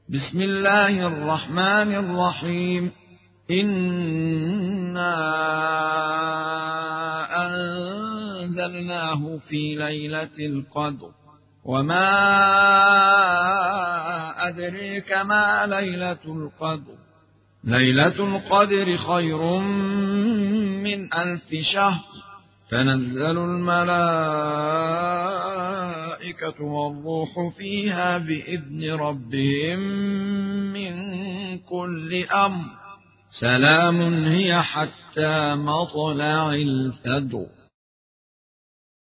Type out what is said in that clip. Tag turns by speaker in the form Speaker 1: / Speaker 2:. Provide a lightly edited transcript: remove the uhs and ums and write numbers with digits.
Speaker 1: بسم الله الرحمن الرحيم. إنا أنزلناه في ليلة القدر، وما أدريك ما ليلة القدر. ليلة القدر خير من 1000 شهر. تنزل الملائكة والروح فيها بإذن ربهم من كل أمر. سلام هي حتى مطلع الفجر.